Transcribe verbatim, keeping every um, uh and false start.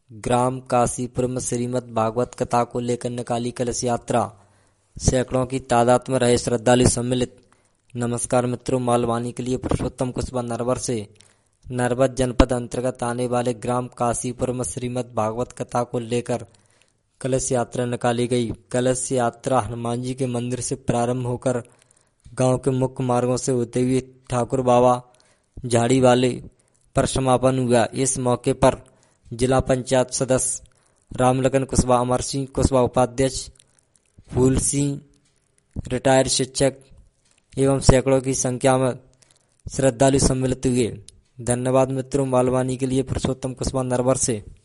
ग्राम काशीपुर में श्रीमद् भागवत कथा को लेकर निकाली कलश यात्रा। सैकड़ों की तादाद में रहे श्रद्धालु सम्मिलित। नमस्कार मित्रों, मालवानी के लिए पुरुषोत्तम कुशवाहा नरवर से। नरवर जनपद अंतर्गत आने वाले ग्राम काशीपुर में श्रीमद् भागवत कथा को लेकर कलश यात्रा निकाली गई। कलश यात्रा हनुमान जी के मंदिर से प्रारंभ होकर गांव के मुख्य मार्गों से होते हुए ठाकुर बाबा झाड़ी वाले पर समापन हुआ। इस मौके पर जिला पंचायत सदस्य रामलखन कुशवाहा, अमर सिंह कुशवाहा उपाध्यक्ष, फूल सिंह रिटायर्ड शिक्षक एवं सैकड़ों की संख्या में श्रद्धालु सम्मिलित हुए। धन्यवाद मित्रों, मालवानी के लिए पुरुषोत्तम कुशवाहा नरवर से।